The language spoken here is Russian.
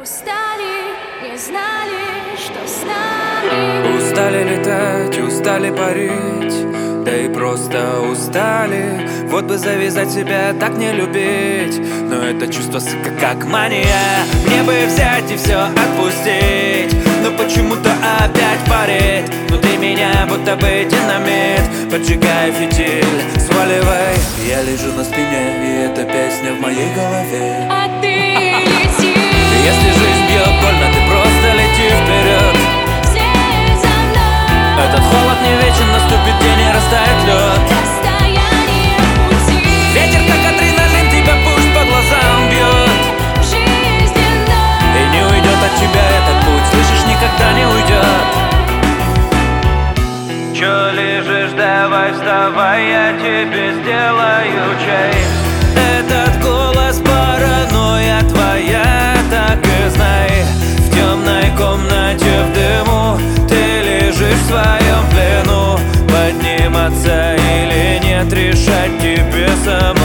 устали, не знали, что с нами. Устали летать, устали парить, да и просто устали. Вот бы завязать себя, так не любить. Но это чувство, сука, как мания. Мне бы взять и все отпустить, но почему-то опять парить. Внутри меня будто бы динамит, поджигая фитиль, сваливай. Я лежу на спине, и эта песня в моей голове. А ты лети. Если жизнь бьет больно, ты просто лети вперед. Вслед за мной. Этот холод не вечен, наступит день и растает лед. Расстояние пути. Ветер как адреналин, тебя пусть по глазам бьет. Жизненно. И не уйдет от тебя этот путь, слышишь, никогда не уйдет. Чё лежишь, давай вставай, я тебе сделаю чай. Этот голос паранойя твоя, так и знай. В темной комнате в дыму ты лежишь в своем плену. Подниматься или нет, решать тебе самому.